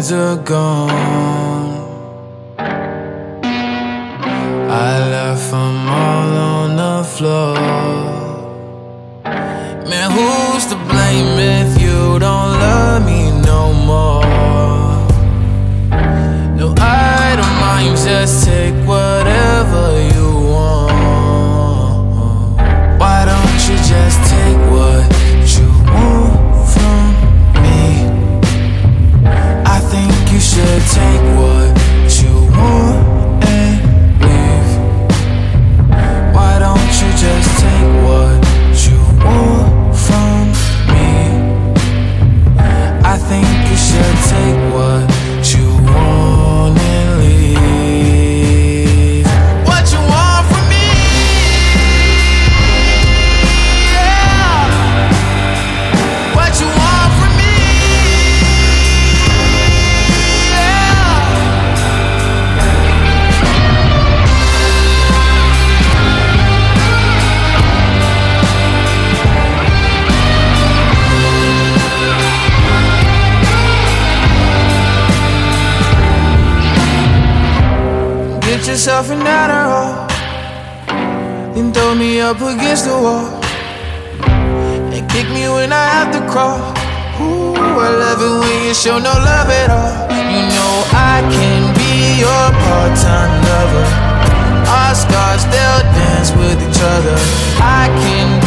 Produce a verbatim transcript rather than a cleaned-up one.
friends are gone. I left them all on the floor. Man, who's to blame if you don't love me no more? No, I don't mind, just take whatever you want. Why don't you just take what you want from me? I think you should take what you want and leave. Why don't you just take what you want from me? I think you should take what you want and leave. What you want from me? Yeah. What you want from me? Get yourself an Adderall, then throw me up against the wall and kick me when I have to crawl. Ooh, I love it when you show no love at all. You know I can be your part-time lover. Our stars, they'll dance with each other. I can